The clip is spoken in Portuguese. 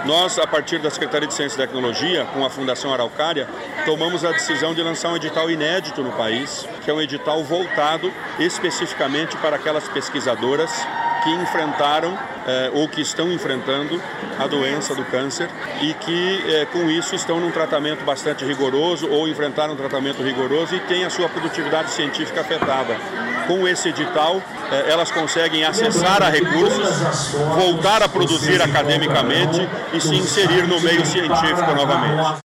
Nós, a partir da Secretaria de Ciência e Tecnologia, com a Fundação Araucária, tomamos a decisão de lançar um edital inédito no país, que é um edital voltado especificamente para aquelas pesquisadoras que enfrentaram ou que estão enfrentando a doença do câncer e que, com isso, estão num tratamento bastante rigoroso ou enfrentaram um tratamento rigoroso e têm a sua produtividade científica afetada. Com esse edital, elas conseguem acessar a recursos, voltar a produzir academicamente e se inserir no meio científico novamente.